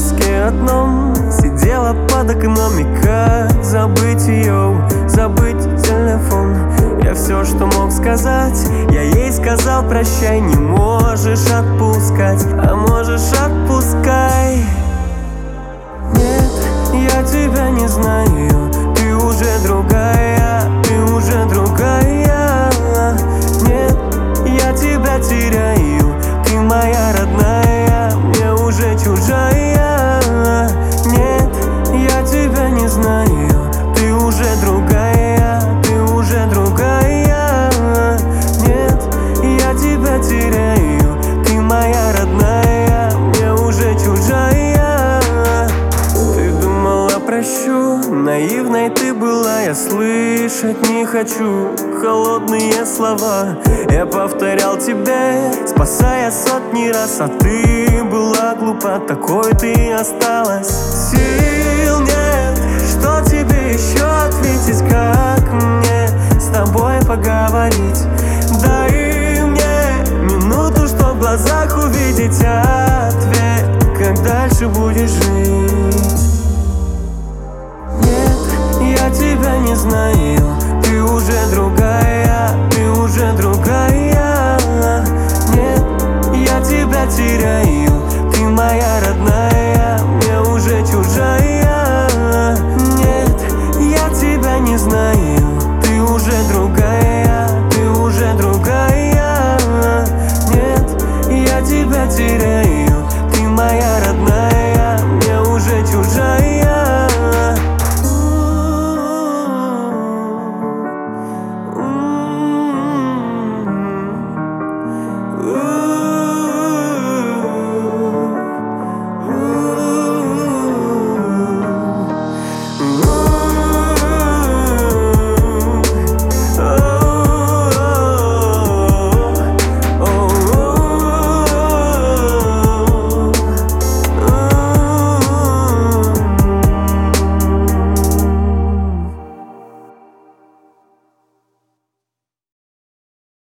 киоске одном сидела под окном, и как забыть ее, забыть телефон. Я все, что мог сказать, я ей сказал прощай. Не можешь отпускать, а можешь отпускай. Нет, я тебя не знаю, ты уже другая, ты уже другая. Нет, я тебя теряю, ты моя родная, мне уже чужая. Нет, я тебя не знаю, ты уже другая, ты уже другая. Нет, я тебя теряю, ты моя родная, мне уже чужая. Ты думала, прощу, наивной ты была, я слышать не хочу холодные слова. Я повторял тебе, спасая сотни раз, а ты была глупа, такой ты осталась. Сил нет, что тебе еще ответить, как мне с тобой поговорить. Дай мне минуту, чтоб в глазах увидеть